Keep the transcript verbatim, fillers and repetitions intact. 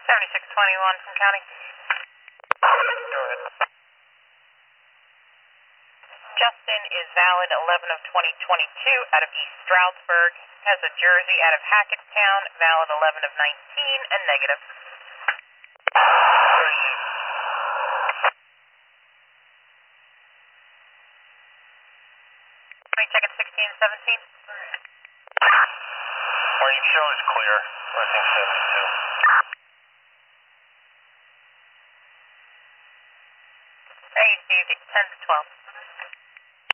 seventy-six twenty-one from county. Go ahead. Justin is valid eleven of twenty twenty-two out of East Stroudsburg. Has a jersey out of Hackettstown, valid eleven of nineteen and negative. Can we check at sixteen and seventeen? Morning show is clear. Crossing seventy-two. Hey, Steve, ten to twelve.